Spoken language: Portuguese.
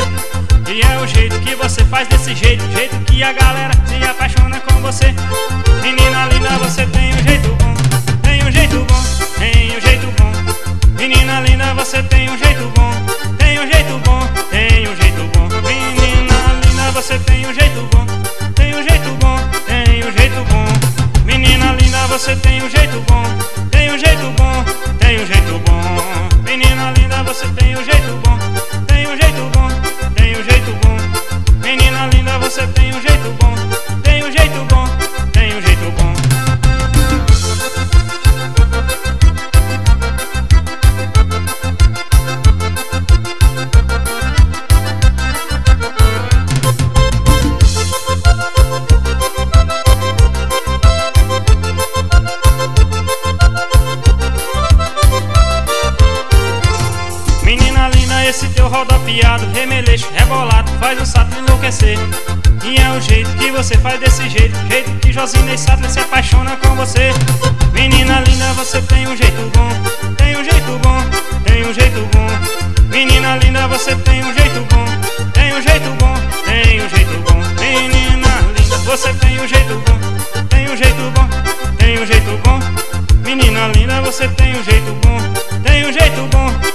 E é o jeito que você faz desse jeito, jeito que a galera se apaixona com você. Menina linda, você tem um jeito bom, tem um jeito bom, tem um jeito bom. Menina linda, você tem um jeito bom, tem um jeito bom, tem um jeito bom. Menina linda, você tem um jeito bom, tem um jeito bom, tem um jeito bom. Menina linda, você tem um jeito bom, tem um jeito bom, tem um jeito bom. Menina linda, você tem um jeito bom, tem um jeito bom, tem um jeito bom. Menina linda, você tem um jeito bom, tem um jeito bom, tem um jeito bom. Menina linda, esse teu rodopiado, remeleixo, rebolado, faz o Sattler enlouquecer. E é o jeito que você faz desse jeito, jeito que Josina e Sattler se apaixona com você. Menina linda, você tem um jeito bom, tem um jeito bom, tem um jeito bom. Menina linda, você tem um jeito bom, tem um jeito bom, tem um jeito bom. Menina linda, você tem um jeito bom, tem um jeito bom, tem um jeito bom. Menina linda, você tem um jeito bom, tem um jeito bom,